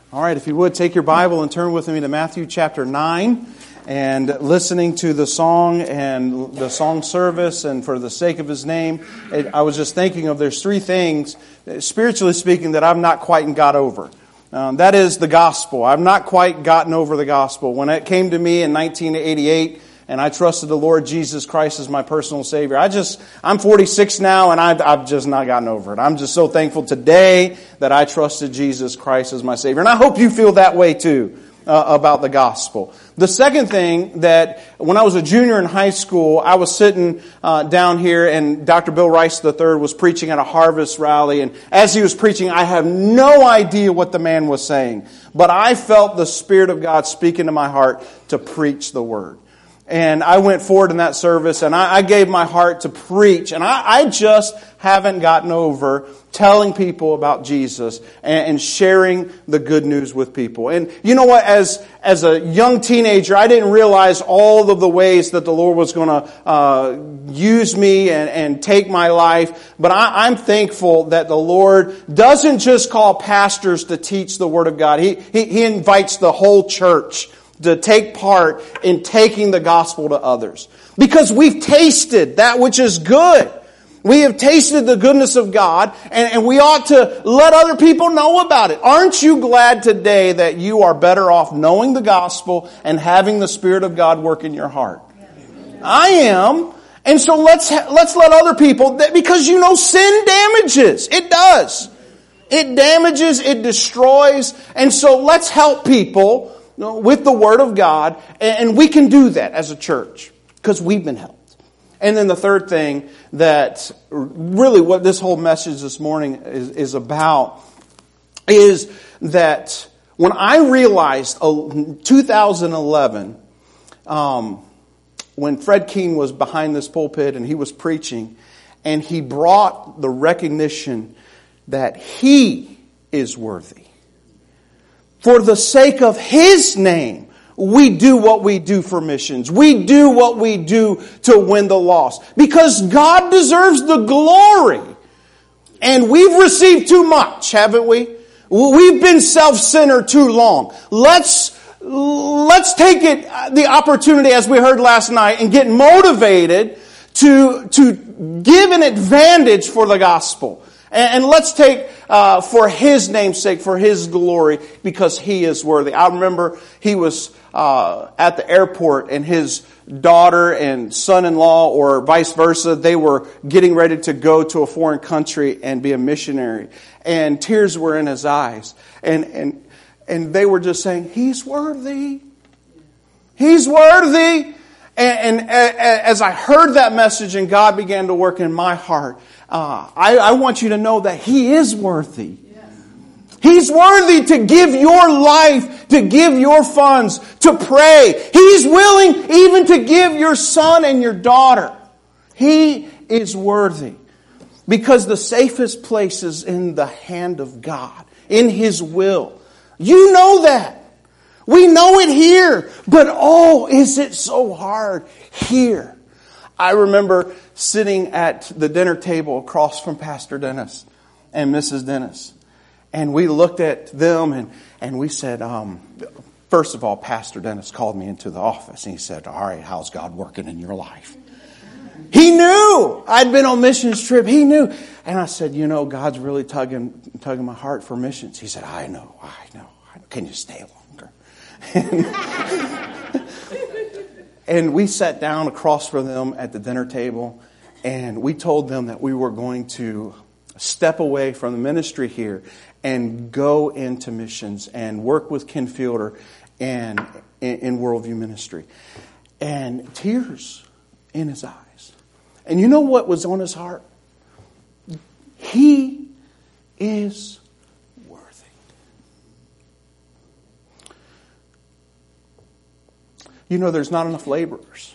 All right, if you would, take your Bible and turn with me to Matthew chapter 9. And listening to the song and the song service and for the sake of His name, I was just thinking of there's three things, spiritually speaking, that I've not quite got over. That is the gospel. I've not quite gotten over the gospel. When it came to me in 1988 and I trusted the Lord Jesus Christ as my personal Savior, I'm 46 now and I've just not gotten over it. I'm just so thankful today that I trusted Jesus Christ as my Savior. And I hope you feel that way too. About the gospel. The second thing, that when I was a junior in high school, I was sitting down here and Dr. Bill Rice III was preaching at a harvest rally. And as he was preaching, I have no idea what the man was saying. But I felt the Spirit of God speaking to my heart to preach the Word. And I went forward in that service and I gave my heart to preach. And I just haven't gotten over telling people about Jesus and sharing the good news with people. And you know what? As a young teenager, I didn't realize all of the ways that the Lord was going to use me and take my life. But I'm thankful that the Lord doesn't just call pastors to teach the Word of God. He invites the whole church to take part in taking the gospel to others. Because we've tasted that which is good. We have tasted the goodness of God, and we ought to let other people know about it. Aren't you glad today that you are better off knowing the gospel and having the Spirit of God work in your heart? I am. And so let's let other people, because you know sin damages. It does. It damages, it destroys. And so let's help people with the Word of God, and we can do that as a church because we've been helped. And then the third thing, that really what this whole message this morning is about, is that when I realized 2011, when Fred King was behind this pulpit and he was preaching, and he brought the recognition that he is worthy. For the sake of His name, we do what we do for missions. We do what we do to win the lost. Because God deserves the glory. And we've received too much, haven't we? We've been self-centered too long. Let's take the opportunity, as we heard last night, and get motivated to give an advantage for the gospel. And let's take, for His name's sake, for His glory, because He is worthy. I remember he was at the airport, and his daughter and son-in-law, or vice versa, they were getting ready to go to a foreign country and be a missionary. And tears were in his eyes. And they were just saying, He's worthy. He's worthy. And as I heard that message and God began to work in my heart, I want you to know that He is worthy. He's worthy to give your life, to give your funds, to pray. He's willing even to give your son and your daughter. He is worthy. Because the safest place is in the hand of God, in His will. You know that. We know it here. But oh, is it so hard here? I remember sitting at the dinner table across from Pastor Dennis and Mrs. Dennis. And we looked at them and we said, first of all, Pastor Dennis called me into the office and he said, all right, how's God working in your life? He knew I'd been on missions trip. He knew. And I said, you know, God's really tugging my heart for missions. He said, I know. Can you stay longer? And we sat down across from them at the dinner table and we told them that we were going to step away from the ministry here and go into missions and work with Ken Fielder and in Worldview Ministry. And tears in his eyes. And you know what was on his heart? He is worthy. You know, there's not enough laborers.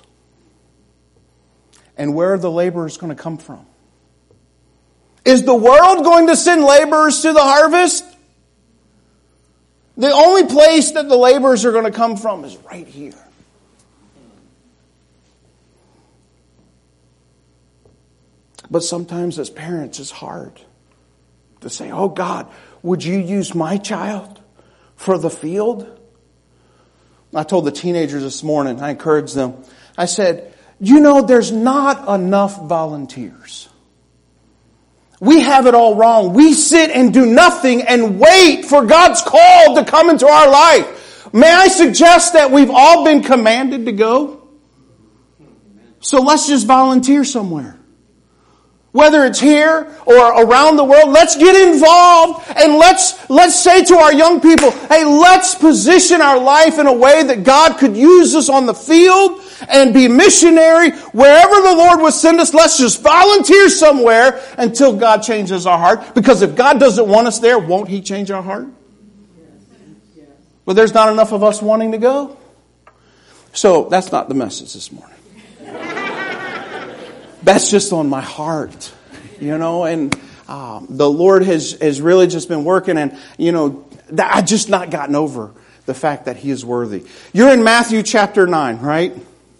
And where are the laborers going to come from? Is the world going to send laborers to the harvest? The only place that the laborers are going to come from is right here. But sometimes as parents, it's hard to say, oh God, would you use my child for the field? I told the teenagers this morning, I encouraged them. I said, there's not enough volunteers. We have it all wrong. We sit and do nothing and wait for God's call to come into our life. May I suggest that we've all been commanded to go? So let's just volunteer somewhere. Whether it's here or around the world, let's get involved and let's say to our young people, hey, let's position our life in a way that God could use us on the field and be missionary. Wherever the Lord would send us, let's just volunteer somewhere until God changes our heart. Because if God doesn't want us there, won't He change our heart? But there's not enough of us wanting to go. So that's not the message this morning. That's just on my heart, and the Lord has really just been working, and, I just not gotten over the fact that He is worthy. You're in Matthew chapter 9, right?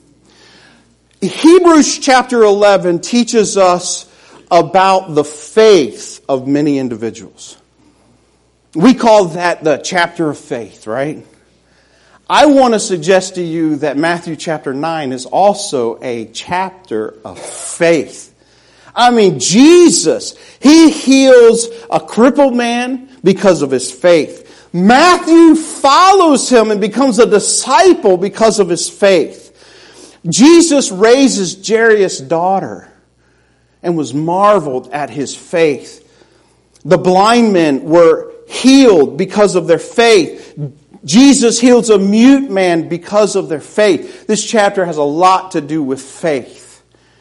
Hebrews chapter 11 teaches us about the faith of many individuals. We call that the chapter of faith, right? I want to suggest to you that Matthew chapter 9 is also a chapter of faith. I mean, Jesus, He heals a crippled man because of His faith. Matthew follows Him and becomes a disciple because of his faith. Jesus raises Jairus' daughter and was marveled at his faith. The blind men were healed because of their faith. Jesus heals a mute man because of their faith. This chapter has a lot to do with faith.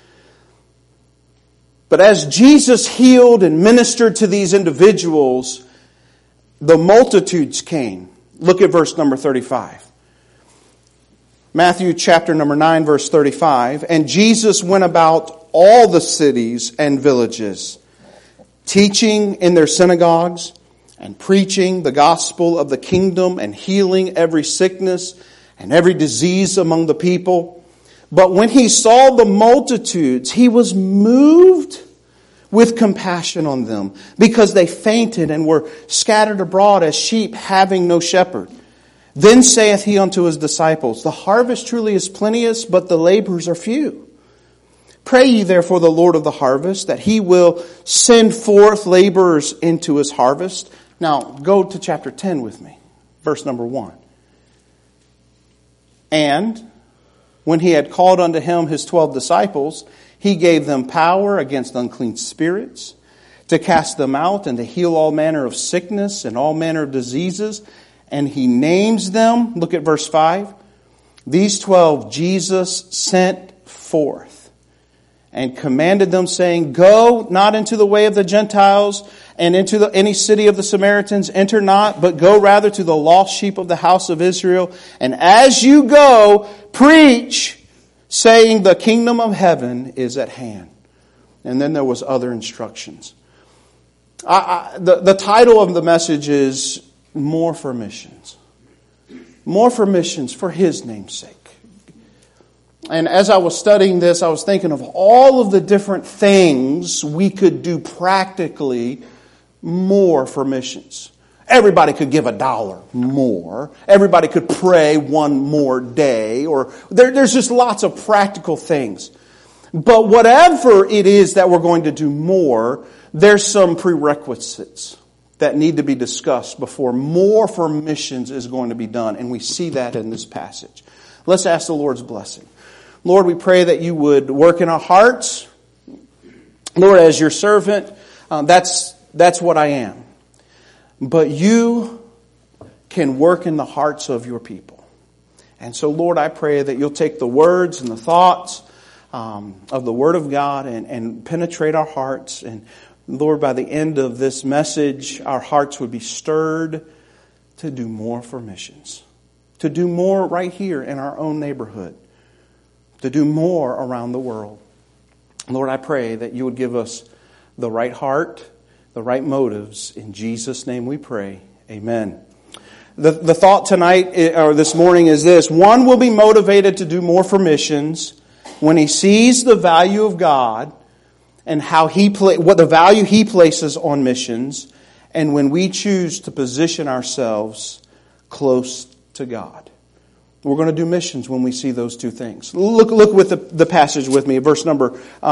But as Jesus healed and ministered to these individuals, the multitudes came. Look at verse number 35. Matthew chapter number 9, verse 35. And Jesus went about all the cities and villages, teaching in their synagogues, and preaching the gospel of the kingdom and healing every sickness and every disease among the people. But when He saw the multitudes, He was moved with compassion on them because they fainted and were scattered abroad as sheep having no shepherd. Then saith He unto His disciples, the harvest truly is plenteous, but the laborers are few. Pray ye therefore the Lord of the harvest, that He will send forth laborers into His harvest. Now, go to chapter 10 with me, verse number 1. And when He had called unto Him His 12 disciples, He gave them power against unclean spirits, to cast them out and to heal all manner of sickness and all manner of diseases. And He names them. Look at verse 5. These 12 Jesus sent forth and commanded them, saying, go not into the way of the Gentiles, and into any city of the Samaritans enter not, but go rather to the lost sheep of the house of Israel. And as you go, preach, saying, the kingdom of heaven is at hand. And then there was other instructions. The title of the message is More for Missions. More for missions for His name's sake. And as I was studying this, I was thinking of all of the different things we could do practically more for missions. Everybody could give $1 more. Everybody could pray one more day. Or there's just lots of practical things. But whatever it is that we're going to do more, there's some prerequisites that need to be discussed before more for missions is going to be done. And we see that in this passage. Let's ask the Lord's blessing. Lord, we pray that You would work in our hearts. Lord, as Your servant, that's what I am. But You can work in the hearts of Your people. And so, Lord, I pray that You'll take the words and the thoughts of the Word of God and penetrate our hearts. And Lord, by the end of this message, our hearts would be stirred to do more for missions. To do more right here in our own neighborhood. To do more around the world. Lord, I pray that You would give us the right heart, the right motives. In Jesus' name we pray. Amen. The thought tonight, or this morning, is this. One will be motivated to do more for missions when he sees the value of God and how what the value He places on missions, and when we choose to position ourselves close to God. We're going to do missions when we see those two things. Look with the passage with me, verse number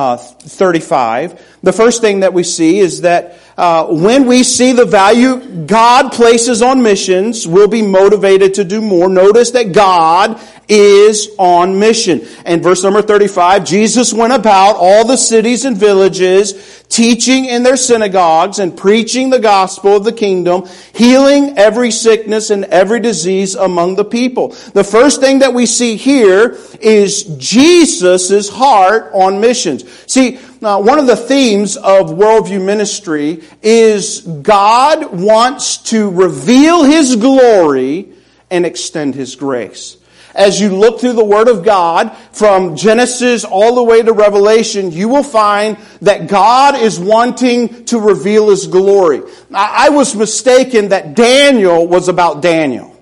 35. The first thing that we see is that when we see the value God places on missions, we'll be motivated to do more. Notice that God is on mission. And verse number 35, Jesus went about all the cities and villages, teaching in their synagogues and preaching the gospel of the kingdom, healing every sickness and every disease among the people. The first thing that we see here is Jesus' heart on missions. See, one of the themes of Worldview Ministry is God wants to reveal His glory and extend His grace. As you look through the Word of God, from Genesis all the way to Revelation, you will find that God is wanting to reveal His glory. I was mistaken that Daniel was about Daniel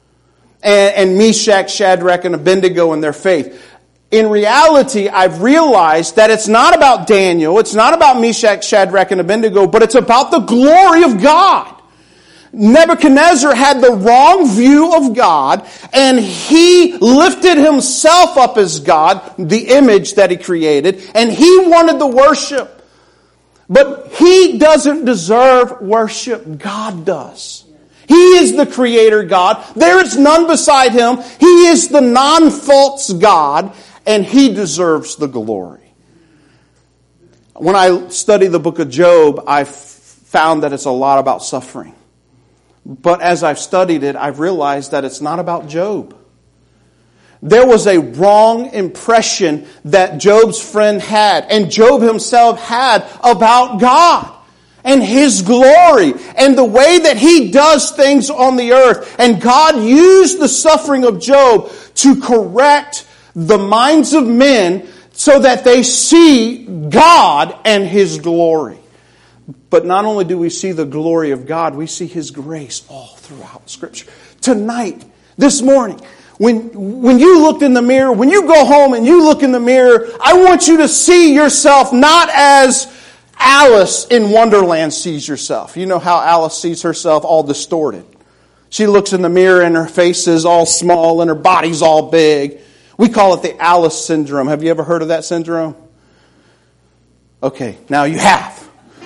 and Meshach, Shadrach, and Abednego and their faith. In reality, I've realized that it's not about Daniel, it's not about Meshach, Shadrach, and Abednego, but it's about the glory of God. Nebuchadnezzar had the wrong view of God, and he lifted himself up as God, the image that he created, and he wanted the worship. But he doesn't deserve worship. God does. He is the creator God. There is none beside him. He is the non-false God, and he deserves the glory. When I study the book of Job, I've found that it's a lot about suffering. But as I've studied it, I've realized that it's not about Job. There was a wrong impression that Job's friend had, and Job himself had, about God and His glory and the way that He does things on the earth. And God used the suffering of Job to correct the minds of men so that they see God and His glory. But not only do we see the glory of God, we see His grace all throughout Scripture. Tonight, this morning, when you looked in the mirror, when you go home and you look in the mirror, I want you to see yourself not as Alice in Wonderland sees herself. You know how Alice sees herself all distorted. She looks in the mirror and her face is all small and her body's all big. We call it the Alice syndrome. Have you ever heard of that syndrome? Okay, now you have.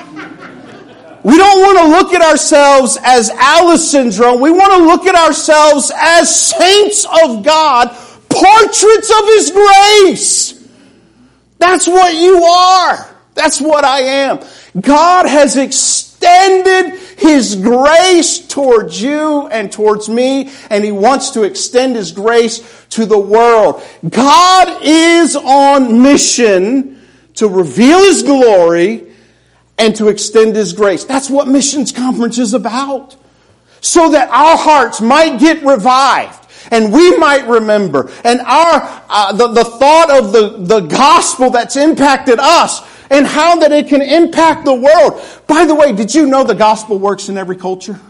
We don't want to look at ourselves as Alice syndrome. We want to look at ourselves as saints of God, portraits of His grace. That's what you are. That's what I am. God has extended His grace towards you and towards me, and He wants to extend His grace to the world. God is on mission to reveal His glory and to extend His grace. That's what Missions Conference is about. So that our hearts might get revived and we might remember. And the thought of the gospel that's impacted us and how that it can impact the world. By the way, did you know the gospel works in every culture?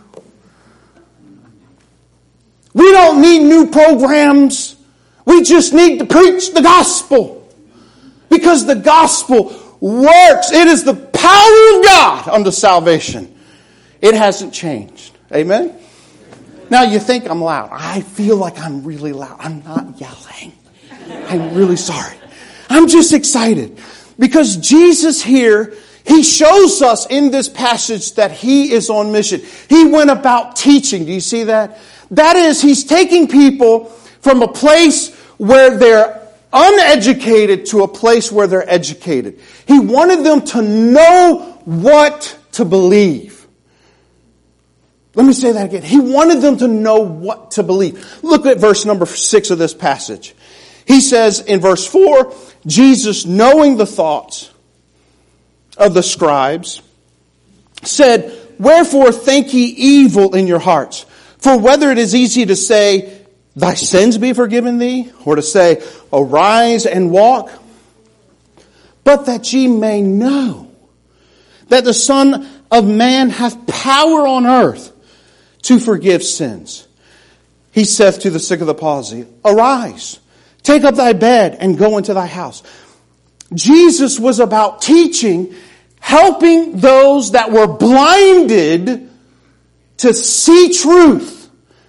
We don't need new programs. We just need to preach the gospel. Because the gospel works. It is the power of God unto salvation. It hasn't changed. Amen? Now you think I'm loud. I feel like I'm really loud. I'm not yelling. I'm really sorry. I'm just excited. Because Jesus here, He shows us in this passage that He is on mission. He went about teaching. Do you see that? That is, He's taking people from a place where they're uneducated to a place where they're educated. He wanted them to know what to believe. Let me say that again. He wanted them to know what to believe. Look at verse number 6 of this passage. He says in verse 4, Jesus, knowing the thoughts of the scribes, said, wherefore think ye evil in your hearts? For whether it is easy to say, thy sins be forgiven thee, or to say, arise and walk, but that ye may know that the Son of Man hath power on earth to forgive sins. He saith to the sick of the palsy, arise, take up thy bed, and go into thy house. Jesus was about teaching, helping those that were blinded to see truth.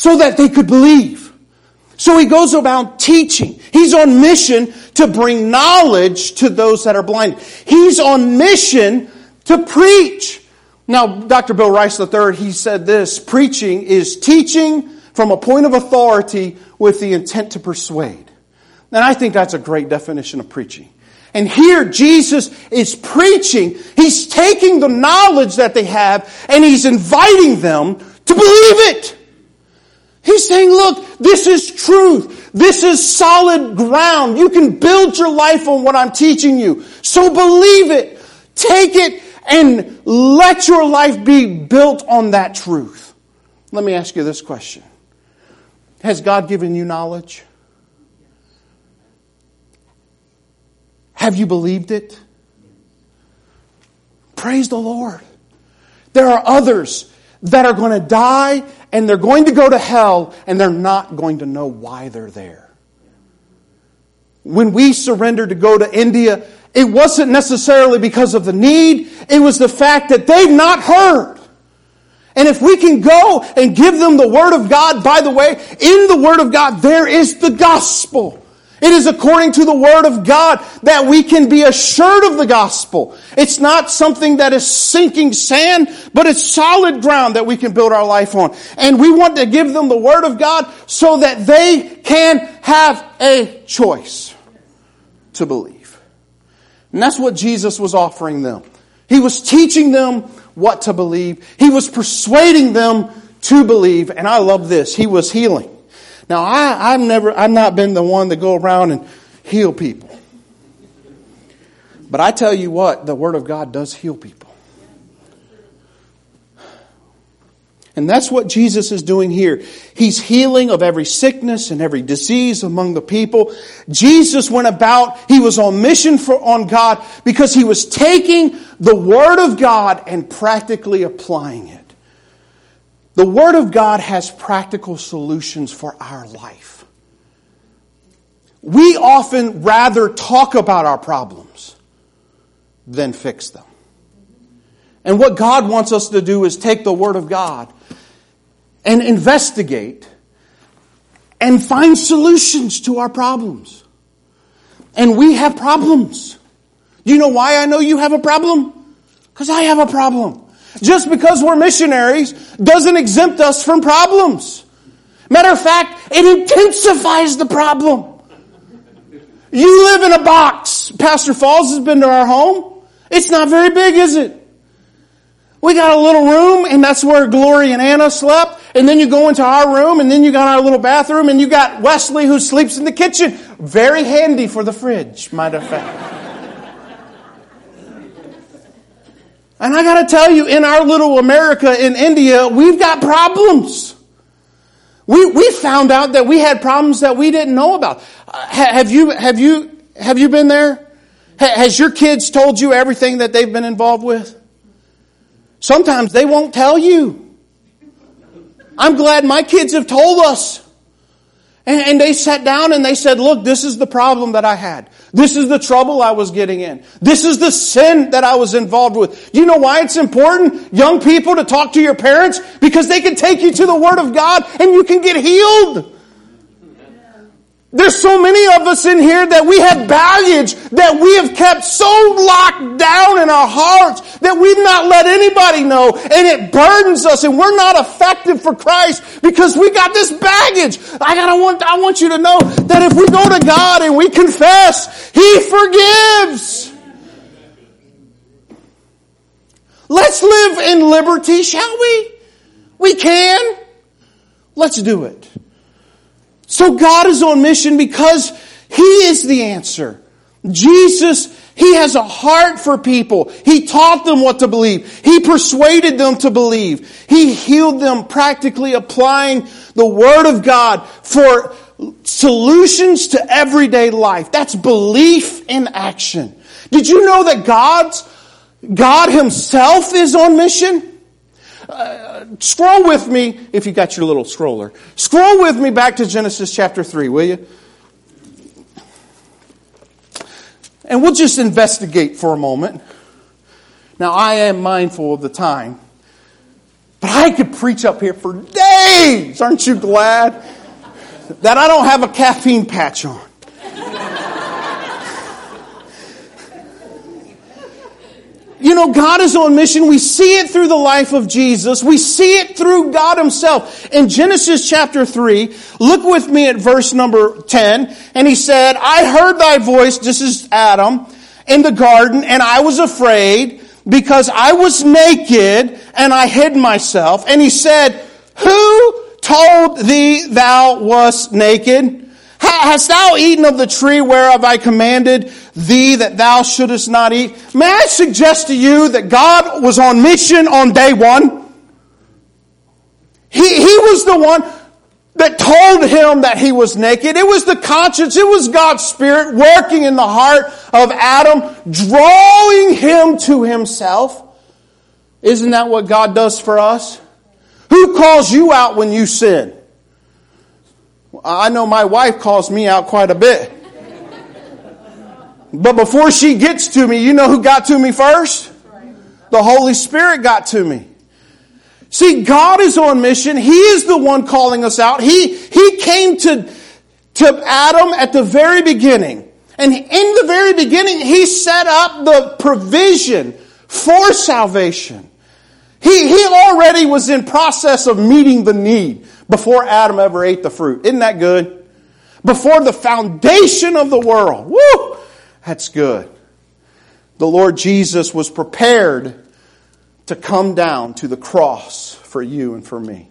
so that they could believe. So he goes about teaching. He's on mission to bring knowledge to those that are blind. He's on mission to preach. Now, Dr. Bill Rice III, he said this: preaching is teaching from a point of authority with the intent to persuade. And I think that's a great definition of preaching. And here Jesus is preaching. He's taking the knowledge that they have and he's inviting them to believe it. He's saying, look, this is truth. This is solid ground. You can build your life on what I'm teaching you. So believe it. Take it and let your life be built on that truth. Let me ask you this question. Has God given you knowledge? Have you believed it? Praise the Lord. There are others that are going to die and they're going to go to hell and they're not going to know why they're there. When we surrendered to go to India, it wasn't necessarily because of the need. It was the fact that they've not heard. And if we can go and give them the Word of God, by the way, in the Word of God, there is the gospel. It is according to the Word of God that we can be assured of the gospel. It's not something that is sinking sand, but it's solid ground that we can build our life on. And we want to give them the Word of God so that they can have a choice to believe. And that's what Jesus was offering them. He was teaching them what to believe. He was persuading them to believe. And I love this. He was healing. Now, I've not been the one to go around and heal people. But I tell you what, the Word of God does heal people. And that's what Jesus is doing here. He's healing of every sickness and every disease among the people. Jesus went about, he was on mission on God because he was taking the Word of God and practically applying it. The Word of God has practical solutions for our life. We often rather talk about our problems than fix them. And what God wants us to do is take the Word of God and investigate and find solutions to our problems. And we have problems. Do you know why I know you have a problem? Because I have a problem. Just because we're missionaries doesn't exempt us from problems. Matter of fact, it intensifies the problem. You live in a box. Pastor Falls has been to our home. It's not very big, is it? We got a little room, and that's where Glory and Anna slept. And then you go into our room, and then you got our little bathroom, and you got Wesley who sleeps in the kitchen. Very handy for the fridge, matter of fact. And I got to tell you, in our little America in India, we've got problems. We found out that we had problems that we didn't know about. Have you been there? Has your kids told you everything that they've been involved with? Sometimes they won't tell you. I'm glad my kids have told us. And they sat down and they said, look, this is the problem that I had. This is the trouble I was getting in. This is the sin that I was involved with. You know why it's important, young people, to talk to your parents? Because they can take you to the Word of God and you can get healed. There's so many of us in here that we have baggage that we have kept so locked down in our hearts that we've not let anybody know, and it burdens us, and we're not effective for Christ because we got this baggage. I want you to know that if we go to God and we confess, He forgives. Let's live in liberty, shall we? We can. Let's do it. So God is on mission because He is the answer. Jesus, He has a heart for people. He taught them what to believe. He persuaded them to believe. He healed them, practically applying the Word of God for solutions to everyday life. That's belief in action. Did you know that God Himself is on mission? Scroll with me, if you got your little scroller. Scroll with me back to Genesis chapter 3, will you? And we'll just investigate for a moment. Now, I am mindful of the time. But I could preach up here for days. Aren't you glad that I don't have a caffeine patch on? You know, God is on mission. We see it through the life of Jesus. We see it through God Himself. In Genesis chapter 3, look with me at verse number 10. And He said, I heard thy voice, this is Adam, in the garden, and I was afraid because I was naked and I hid myself. And He said, who told thee thou wast naked? Hast thou eaten of the tree whereof I commanded thee that thou shouldest not eat? May I suggest to you that God was on mission on day one? He was the one that told him that he was naked. It was the conscience, it was God's Spirit working in the heart of Adam, drawing him to Himself. Isn't that what God does for us? Who calls you out when you sin? I know my wife calls me out quite a bit. But before she gets to me, you know who got to me first? The Holy Spirit got to me. See, God is on mission. He is the one calling us out. He came to Adam at the very beginning. And in the very beginning, He set up the provision for salvation. He already was in process of meeting the need before Adam ever ate the fruit. Isn't that good? Before the foundation of the world. Woo! That's good. The Lord Jesus was prepared to come down to the cross for you and for me.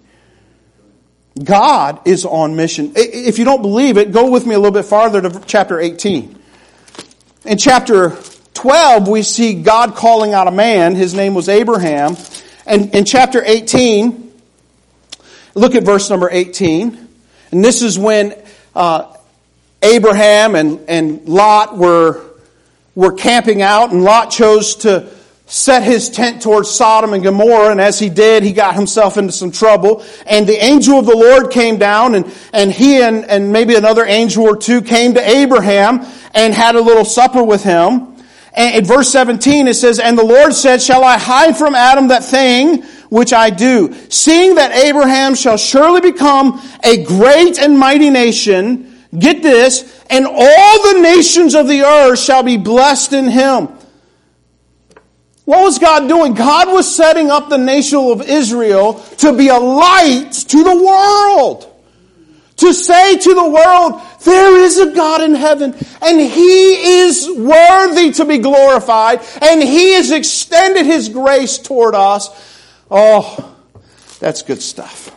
God is on mission. If you don't believe it, go with me a little bit farther to chapter 18. In chapter 12, we see God calling out a man. His name was Abraham. And in chapter 18, look at verse number 18. And this is when Abraham and Lot were camping out. And Lot chose to set his tent towards Sodom and Gomorrah. And as he did, he got himself into some trouble. And the angel of the Lord came down. And he and maybe another angel or two came to Abraham and had a little supper with him. And in verse 17 it says, and the Lord said, shall I hide from Adam that thing which I do? Seeing that Abraham shall surely become a great and mighty nation, get this, and all the nations of the earth shall be blessed in him. What was God doing? God was setting up the nation of Israel to be a light to the world. To say to the world, there is a God in heaven, and He is worthy to be glorified, and He has extended His grace toward us. Oh, that's good stuff.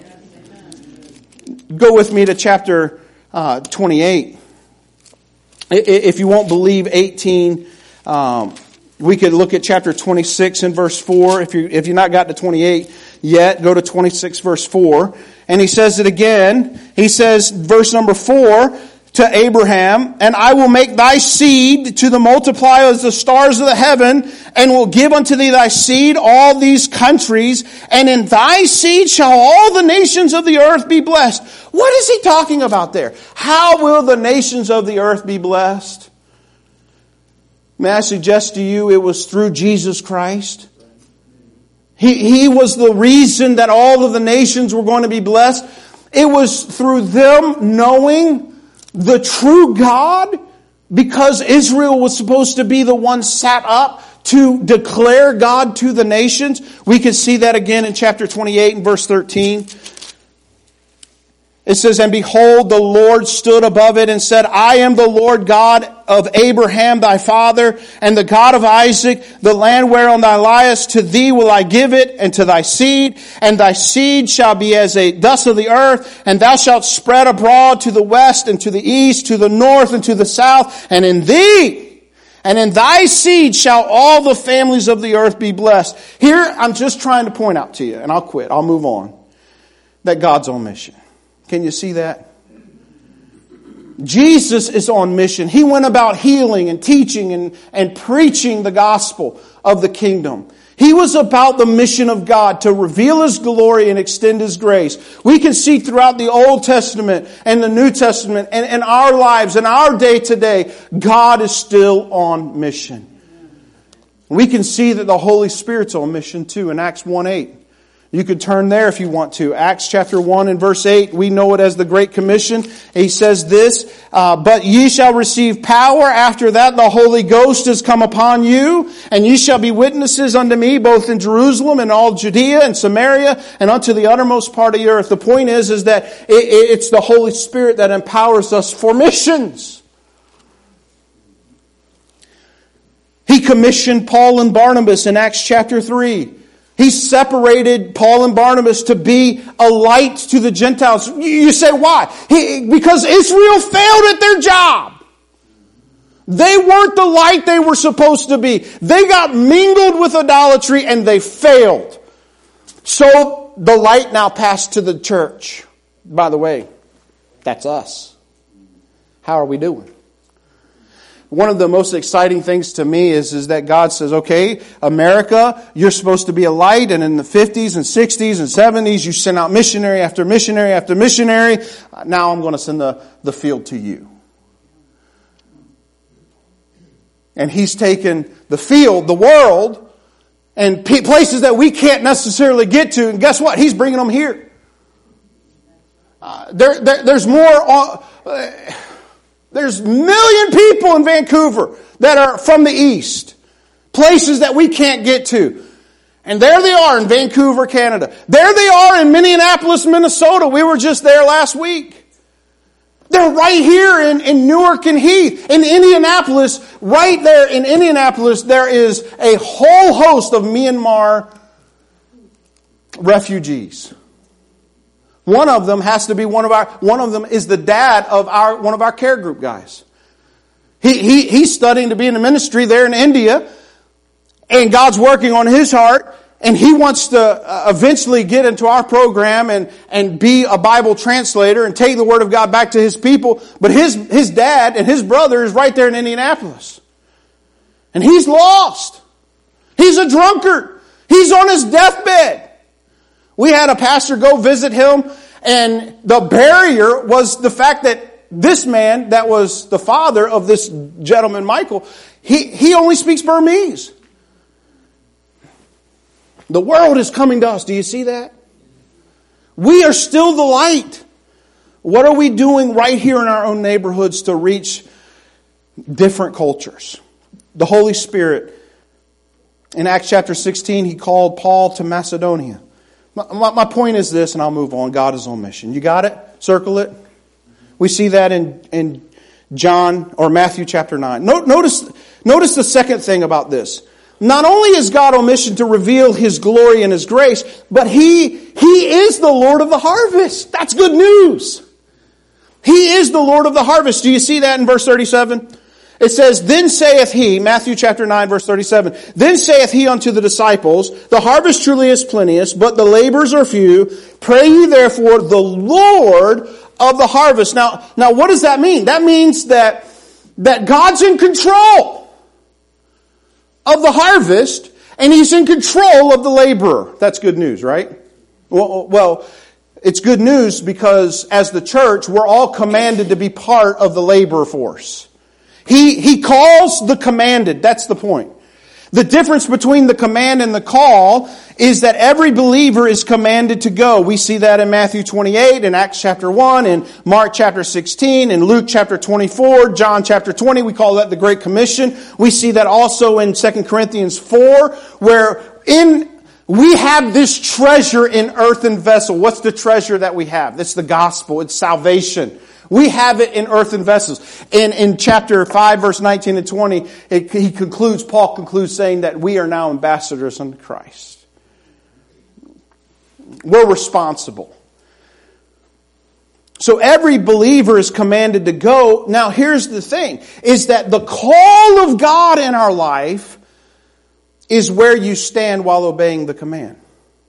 Go with me to chapter 28. If you won't believe 18, we could look at chapter 26 and verse 4. If you've not got to 28 yet, go to 26 verse 4. And he says it again. He says, verse number 4, to Abraham, and I will make thy seed to the multiply as the stars of the heaven, and will give unto thee thy seed all these countries, and in thy seed shall all the nations of the earth be blessed. What is he talking about there? How will the nations of the earth be blessed? May I suggest to you it was through Jesus Christ? He was the reason that all of the nations were going to be blessed. It was through them knowing the true God, because Israel was supposed to be the one set up to declare God to the nations. We can see that again in chapter 28 and verse 13. It says, and behold, the Lord stood above it and said, I am the Lord God of Abraham thy father, and the God of Isaac. The land whereon thou liest, to thee will I give it, and to thy seed. And thy seed shall be as a dust of the earth, and thou shalt spread abroad to the west, and to the east, to the north, and to the south. And in thee, and in thy seed shall all the families of the earth be blessed. Here, I'm just trying to point out to you, and I'll quit, I'll move on, that God's on mission. Can you see that? Jesus is on mission. He went about healing and teaching and preaching the gospel of the kingdom. He was about the mission of God to reveal His glory and extend His grace. We can see throughout the Old Testament and the New Testament and in our lives, in our day today, God is still on mission. We can see that the Holy Spirit's on mission too in Acts 1:8. You could turn there if you want to. Acts chapter 1 and verse 8. We know it as the Great Commission. He says this, but ye shall receive power. After that the Holy Ghost is come upon you. And ye shall be witnesses unto me both in Jerusalem and all Judea and Samaria and unto the uttermost part of the earth. The point is that it's the Holy Spirit that empowers us for missions. He commissioned Paul and Barnabas in Acts chapter 3. He separated Paul and Barnabas to be a light to the Gentiles. You say, why? Because Israel failed at their job. They weren't the light they were supposed to be. They got mingled with idolatry and they failed. So the light now passed to the church. By the way, that's us. How are we doing? One of the most exciting things to me is that God says, okay, America, you're supposed to be a light. And in the 50s and 60s and 70s, you sent out missionary after missionary after missionary. Now I'm going to send the field to you. And He's taken the field, the world, and places that we can't necessarily get to. And guess what? He's bringing them here. There's more... There's 1 million people in Vancouver that are from the East. Places that we can't get to. And there they are in Vancouver, Canada. There they are in Minneapolis, Minnesota. We were just there last week. They're right here in Newark and Heath. In Indianapolis, right there in Indianapolis, there is a whole host of Myanmar refugees. One of them has to be one of them is the dad of one of our care group guys. He's studying to be in the ministry there in India, and God's working on his heart, and he wants to eventually get into our program and be a Bible translator and take the Word of God back to his people. But his dad and his brother is right there in Indianapolis. And he's lost. He's a drunkard. He's on his deathbed. We had a pastor go visit him, and the barrier was the fact that this man, that was the father of this gentleman, Michael, he only speaks Burmese. The world is coming to us. Do you see that? We are still the light. What are we doing right here in our own neighborhoods to reach different cultures? The Holy Spirit, in Acts chapter 16, He called Paul to Macedonia. My point is this, and I'll move on. God is on mission. You got it? Circle it. We see that in John or Matthew chapter 9. Notice the second thing about this. Not only is God on mission to reveal His glory and His grace, but He is the Lord of the harvest. That's good news. He is the Lord of the harvest. Do you see that in verse 37? It says, then saith He, Matthew chapter 9, verse 37, then saith He unto the disciples, the harvest truly is plenteous, but the laborers are few. Pray ye therefore the Lord of the harvest. Now what does that mean? That means that God's in control of the harvest, and He's in control of the laborer. That's good news, right? Well, it's good news because as the church, we're all commanded to be part of the labor force. He calls the commanded. That's the point. The difference between the command and the call is that every believer is commanded to go. We see that in Matthew 28, in Acts chapter 1, in Mark chapter 16, in Luke chapter 24, John chapter 20. We call that the Great Commission. We see that also in 2 Corinthians 4, where we have this treasure in earthen vessel. What's the treasure that we have? It's the gospel. It's salvation. We have it in earthen vessels. In chapter 5, verse 19 and 20, Paul concludes saying that we are now ambassadors unto Christ. We're responsible. So every believer is commanded to go. Now here's the thing, is that the call of God in our life is where you stand while obeying the command.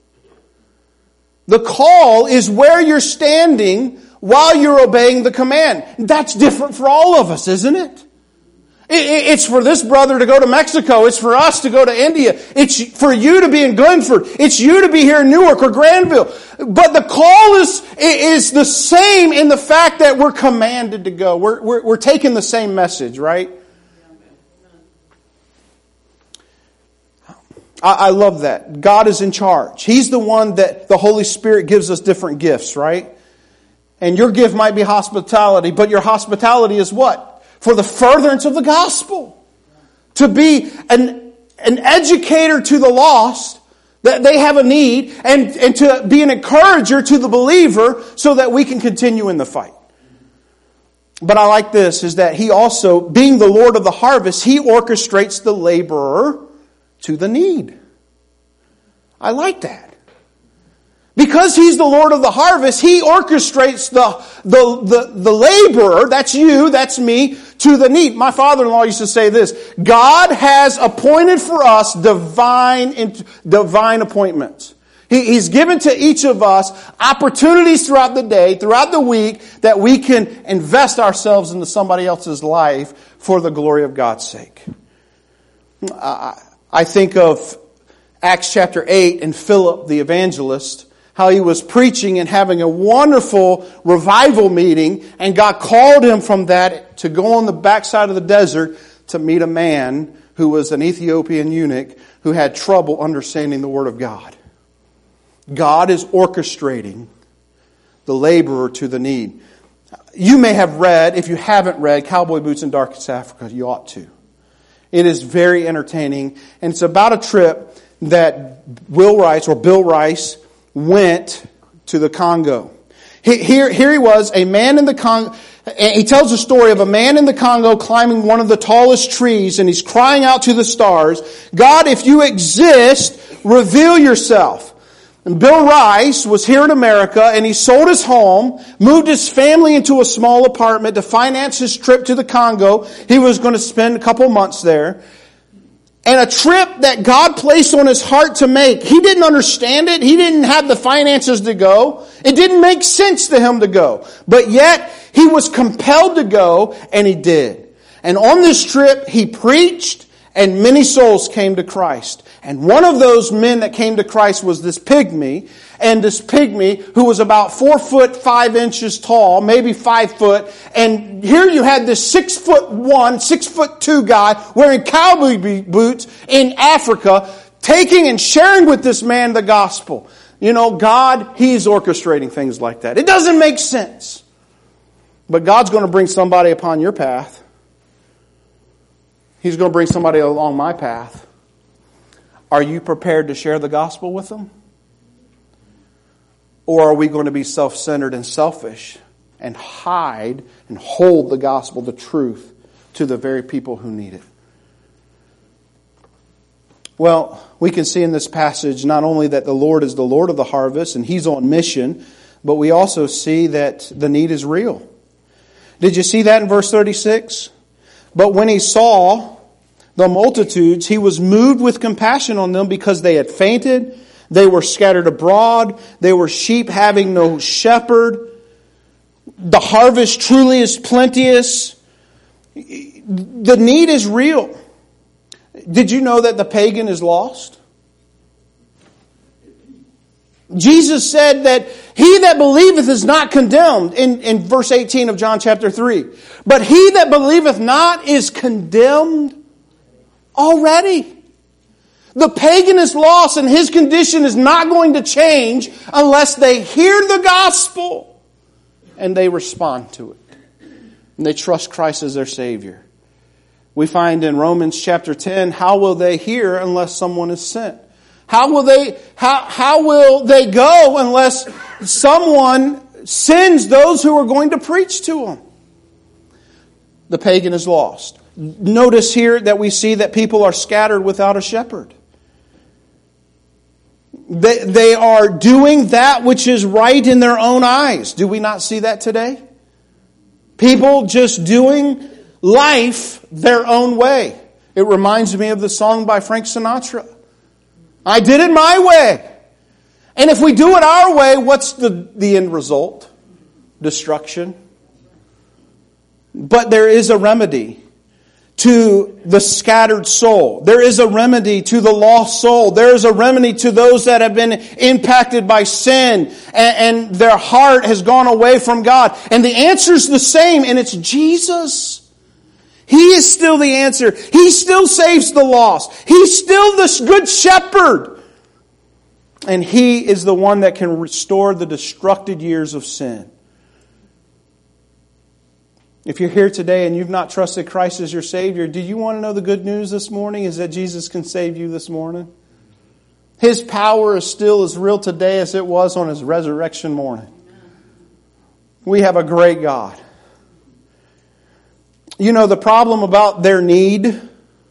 The call is where you're standing while you're obeying the command. That's different for all of us, isn't it? It's for this brother to go to Mexico. It's for us to go to India. It's for you to be in Glenford. It's you to be here in Newark or Granville. But the call is the same in the fact that we're commanded to go. We're taking the same message, right? I love that. God is in charge. He's the one that the Holy Spirit gives us different gifts, right? And your gift might be hospitality, but your hospitality is what? For the furtherance of the gospel. To be an educator to the lost, that they have a need, and to be an encourager to the believer so that we can continue in the fight. But I like this, is that He also, being the Lord of the harvest, He orchestrates the laborer to the need. I like that. Because He's the Lord of the harvest, He orchestrates the laborer, that's you, that's me, to the need. My father-in-law used to say this: God has appointed for us divine appointments. He's given to each of us opportunities throughout the day, throughout the week, that we can invest ourselves into somebody else's life for the glory of God's sake. I think of Acts chapter 8 and Philip the evangelist, how he was preaching and having a wonderful revival meeting, and God called him from that to go on the backside of the desert to meet a man who was an Ethiopian eunuch who had trouble understanding the Word of God. God is orchestrating the laborer to the need. You may have read, if you haven't read, Cowboy Boots in Darkest Africa, you ought to. It is very entertaining, and it's about a trip that Bill Rice went to the Congo. Here he was, a man in the Congo. He tells a story of a man in the Congo climbing one of the tallest trees, and he's crying out to the stars, God, if you exist, reveal yourself. And Bill Rice was here in America, and he sold his home, moved his family into a small apartment to finance his trip to the Congo. He was going to spend a couple months there. And a trip that God placed on his heart to make. He didn't understand it. He didn't have the finances to go. It didn't make sense to him to go. But yet, he was compelled to go, and he did. And on this trip, he preached, and many souls came to Christ. And one of those men that came to Christ was this pygmy. And this pygmy, who was about 4 foot 5 inches tall, maybe 5 foot. And here you had this 6'1", 6'2" guy wearing cowboy boots in Africa, taking and sharing with this man the gospel. You know, God, He's orchestrating things like that. It doesn't make sense. But God's going to bring somebody upon your path. He's going to bring somebody along my path. Are you prepared to share the gospel with them? Or are we going to be self-centered and selfish and hide and hold the gospel, the truth, to the very people who need it? Well, we can see in this passage not only that the Lord is the Lord of the harvest and He's on mission, but we also see that the need is real. Did you see that in verse 36? But when He saw the multitudes, He was moved with compassion on them because they had fainted. They were scattered abroad. They were sheep having no shepherd. The harvest truly is plenteous. The need is real. Did you know that the pagan is lost? Jesus said that he that believeth is not condemned in verse 18 of John chapter 3. But he that believeth not is condemned already. The pagan is lost, and his condition is not going to change unless they hear the gospel and they respond to it. And they trust Christ as their Savior. We find in Romans chapter 10, how will they hear unless someone is sent? How will they go unless someone sends those who are going to preach to them? The pagan is lost. Notice here that we see that people are scattered without a shepherd. They are doing that which is right in their own eyes. Do we not see that today? People just doing life their own way. It reminds me of the song by Frank Sinatra. I did it my way. And if we do it our way, what's the end result? Destruction. But there is a remedy to the scattered soul. There is a remedy to the lost soul. There is a remedy to those that have been impacted by sin and their heart has gone away from God. And the answer is the same, and it's Jesus. He is still the answer. He still saves the lost. He's still the good shepherd. And He is the one that can restore the destructed years of sin. If you're here today and you've not trusted Christ as your Savior, do you want to know the good news this morning is that Jesus can save you this morning? His power is still as real today as it was on His resurrection morning. We have a great God. You know, the problem about their need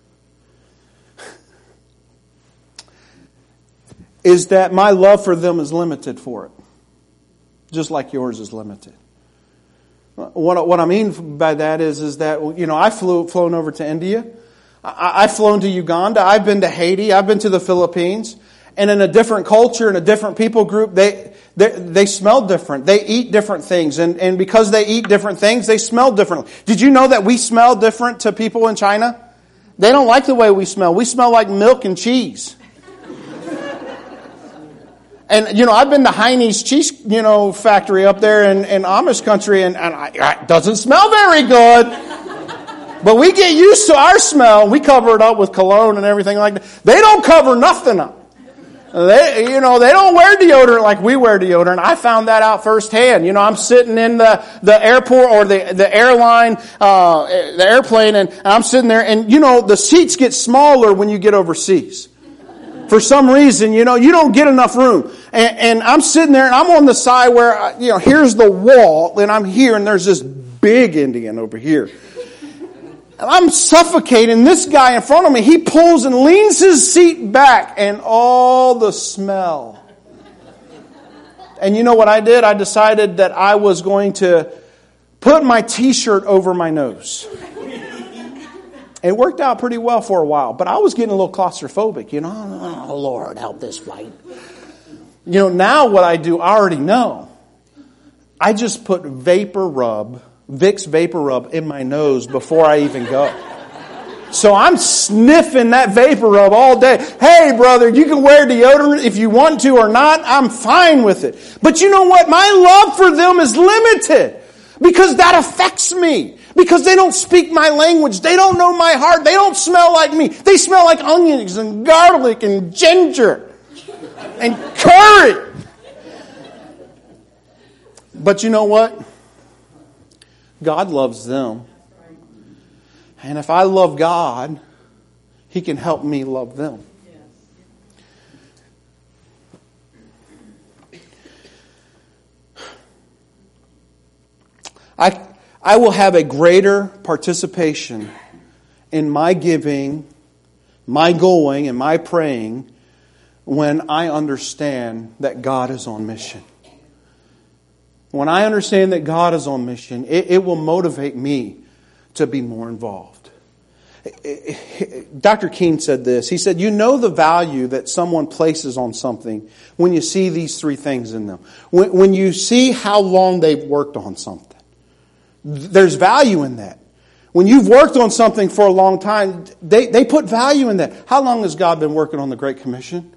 is that my love for them is limited for it. Just like yours is limited. What I mean by that is that, you know, I've flown over to India. I've flown to Uganda. I've been to Haiti. I've been to the Philippines. And in a different culture, in a different people group, they smell different. They eat different things. And because they eat different things, they smell differently. Did you know that we smell different to people in China? They don't like the way we smell. We smell like milk and cheese. And, you know, I've been to Heine's cheese, you know, factory up there in Amish country, and it doesn't smell very good. But we get used to our smell. We cover it up with cologne and everything like that. They don't cover nothing up. They don't wear deodorant like we wear deodorant. I found that out firsthand. You know, I'm sitting in the airport or the airline, the airplane, and I'm sitting there, and, you know, the seats get smaller when you get overseas. For some reason, you know, you don't get enough room. And I'm sitting there, and I'm on the side where, you know, here's the wall, and I'm here, and there's this big Indian over here. And I'm suffocating. This guy in front of me, he pulls and leans his seat back, and all the smell. And you know what I did? I decided that I was going to put my t-shirt over my nose. It worked out pretty well for a while, but I was getting a little claustrophobic, you know. Oh, Lord, help this flight. You know, now what I do, I already know. I just put Vicks Vapor Rub in my nose before I even go. So I'm sniffing that Vapor Rub all day. Hey, brother, you can wear deodorant if you want to or not. I'm fine with it. But you know what? My love for them is limited because that affects me. Because they don't speak my language. They don't know my heart. They don't smell like me. They smell like onions and garlic and ginger and curry. But you know what? God loves them. And if I love God, He can help me love them. I will have a greater participation in my giving, my going, and my praying when I understand that God is on mission. When I understand that God is on mission, it will motivate me to be more involved. Dr. King said this. He said, you know the value that someone places on something when you see these three things in them. When you see how long they've worked on something. There's value in that. When you've worked on something for a long time, they put value in that. How long has God been working on the Great Commission?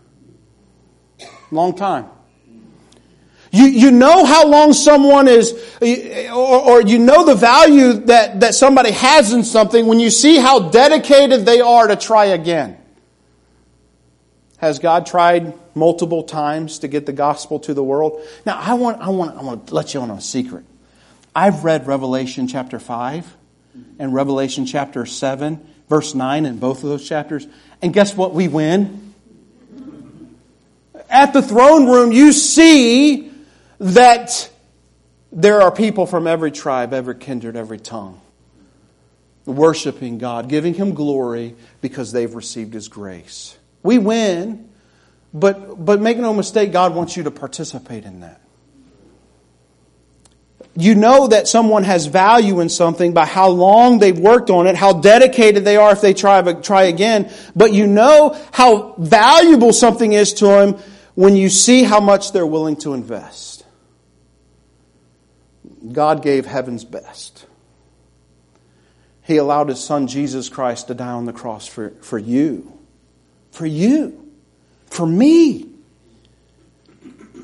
Long time. You know how long someone is, or you know the value that somebody has in something when you see how dedicated they are to try again. Has God tried multiple times to get the gospel to the world? Now, I want to let you on a secret. I've read Revelation chapter 5 and Revelation chapter 7, verse 9 in both of those chapters. And guess what? We win. At the throne room, you see that there are people from every tribe, every kindred, every tongue, worshiping God, giving Him glory because they've received His grace. We win, but make no mistake, God wants you to participate in that. You know that someone has value in something by how long they've worked on it, how dedicated they are if they try again. But you know how valuable something is to them when you see how much they're willing to invest. God gave heaven's best. He allowed His Son Jesus Christ to die on the cross for you. For you. For me.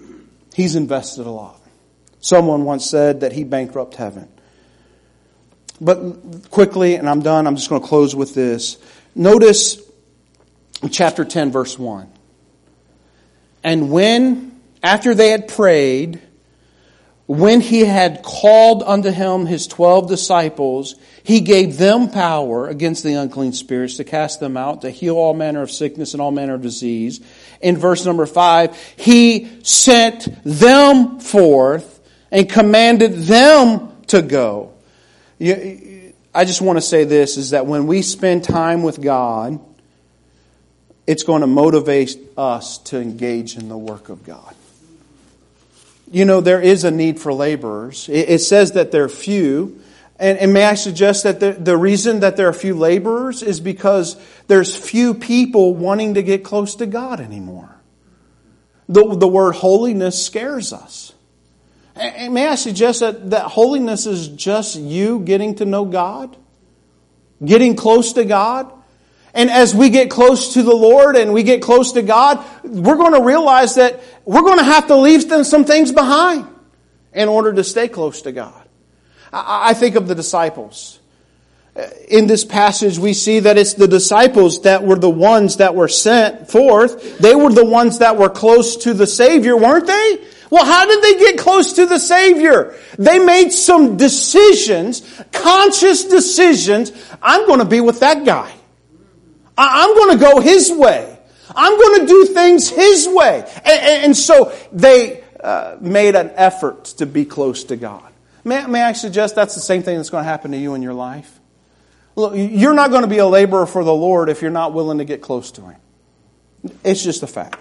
He's invested a lot. Someone once said that He bankrupted heaven. But quickly, and I'm done, I'm just going to close with this. Notice chapter 10, verse 1. And when, after they had prayed, when he had called unto him his 12 disciples, he gave them power against the unclean spirits to cast them out, to heal all manner of sickness and all manner of disease. In verse number 5, he sent them forth and commanded them to go. I just want to say this, is that when we spend time with God, it's going to motivate us to engage in the work of God. You know, there is a need for laborers. It says that there are few. And may I suggest that the reason that there are few laborers is because there's few people wanting to get close to God anymore. The word holiness scares us. And may I suggest that holiness is just you getting to know God? Getting close to God? And as we get close to the Lord and we get close to God, we're going to realize that we're going to have to leave some things behind in order to stay close to God. I think of the disciples. In this passage, we see that it's the disciples that were the ones that were sent forth. They were the ones that were close to the Savior, weren't they? Well, how did they get close to the Savior? They made some decisions, conscious decisions. I'm going to be with that guy. I'm going to go his way. I'm going to do things his way. And so they made an effort to be close to God. May I suggest that's the same thing that's going to happen to you in your life? Look, you're not going to be a laborer for the Lord if you're not willing to get close to Him. It's just a fact.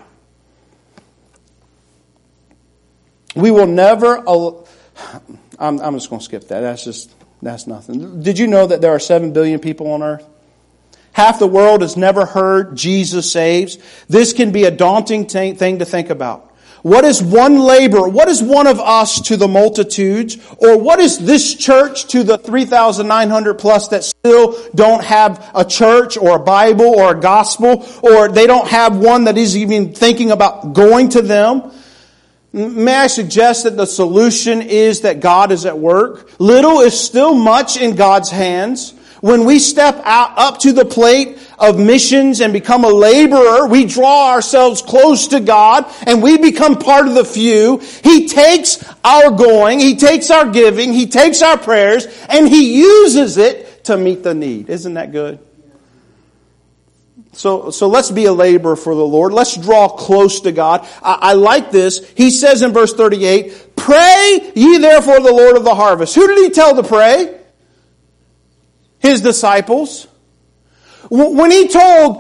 We will never... I'm just going to skip that. That's nothing. Did you know that there are 7 billion people on earth? Half the world has never heard Jesus saves. This can be a daunting thing to think about. What is one laborer? What is one of us to the multitudes? Or what is this church to the 3,900 plus that still don't have a church or a Bible or a gospel, or they don't have one that is even thinking about going to them? May I suggest that the solution is that God is at work? Little is still much in God's hands. When we step up to the plate of missions and become a laborer, we draw ourselves close to God and we become part of the few. He takes our going, He takes our giving, He takes our prayers, and He uses it to meet the need. Isn't that good? So let's be a laborer for the Lord. Let's draw close to God. I like this. He says in verse 38, "Pray ye therefore the Lord of the harvest." Who did He tell to pray? His disciples. When he told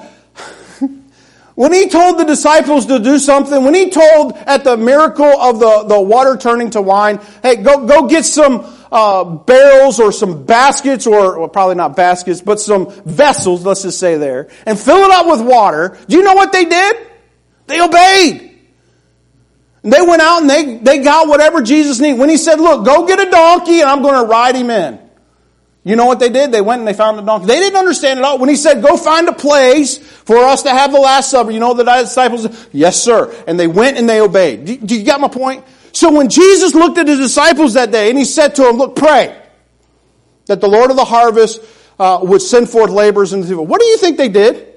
the disciples to do something, when He told at the miracle of the water turning to wine, hey, go get some barrels or some baskets, or well, probably not baskets, but some vessels, let's just say there, and fill it up with water. Do you know what they did? They obeyed. And they went out and they got whatever Jesus needed. When He said, look, go get a donkey and I'm going to ride him in. You know what they did? They went and they found the donkey. They didn't understand it all. When He said, go find a place for us to have the Last Supper, you know the disciples, yes sir. And they went and they obeyed. Do you get my point? So when Jesus looked at His disciples that day and He said to them, look, pray that the Lord of the harvest would send forth laborers into the field. What do you think they did?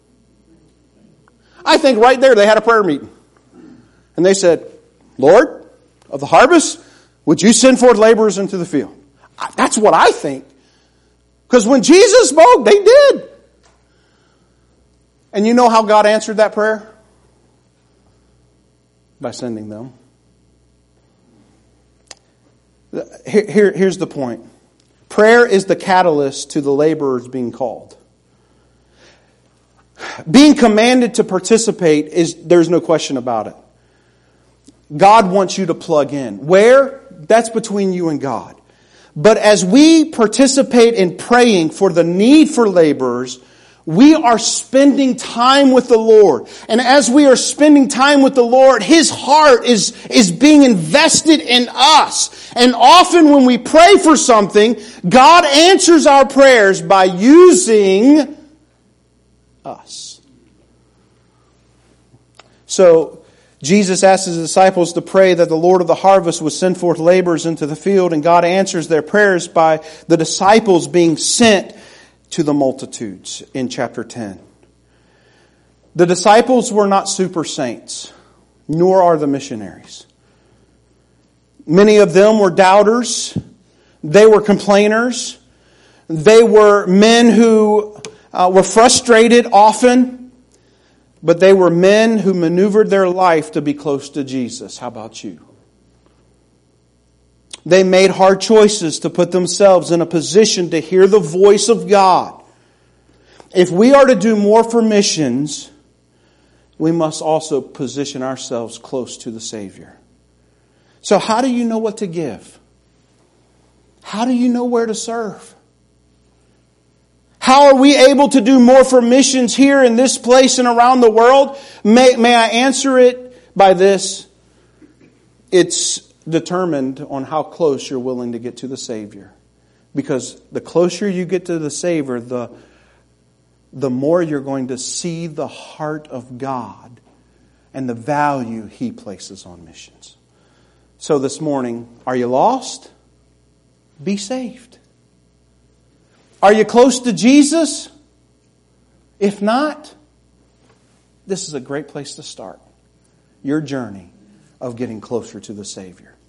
I think right there they had a prayer meeting. And they said, Lord of the harvest, would you send forth laborers into the field? That's what I think. Because when Jesus spoke, they did. And you know how God answered that prayer? By sending them. Here's the point. Prayer is the catalyst to the laborers being called. Being commanded to participate, there's no question about it. God wants you to plug in. Where? That's between you and God. But as we participate in praying for the need for laborers, we are spending time with the Lord. And as we are spending time with the Lord, His heart is being invested in us. And often when we pray for something, God answers our prayers by using us. So Jesus asked His disciples to pray that the Lord of the harvest would send forth laborers into the field, and God answers their prayers by the disciples being sent to the multitudes in chapter 10. The disciples were not super saints, nor are the missionaries. Many of them were doubters. They were complainers. They were men who were frustrated often, but they were men who maneuvered their life to be close to Jesus. How about you? They made hard choices to put themselves in a position to hear the voice of God. If we are to do more for missions, we must also position ourselves close to the Savior. So how do you know what to give? How do you know where to serve? How are we able to do more for missions here in this place and around the world? May I answer it by this? It's determined on how close you're willing to get to the Savior. Because the closer you get to the Savior, the more you're going to see the heart of God and the value He places on missions. So this morning, are you lost? Be saved. Are you close to Jesus? If not, this is a great place to start your journey of getting closer to the Savior.